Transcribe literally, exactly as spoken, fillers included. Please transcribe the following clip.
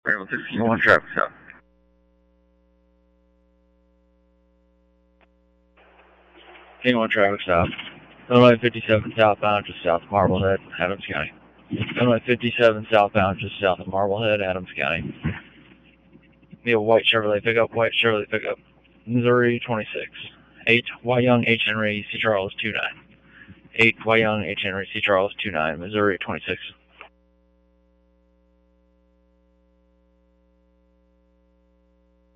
Rainbow sixteen-one traffic stop. sixteen-one traffic stop. Illinois fifty-seven southbound just south of Marblehead, Adams County. Illinois fifty-seven southbound just south of Marblehead, Adams County. Be a white Chevrolet pickup, white Chevrolet pickup. Missouri twenty-six. eight Y Young H Henry C Charles two nine. eight Y Young H Henry C Charles two nine, Missouri twenty-six.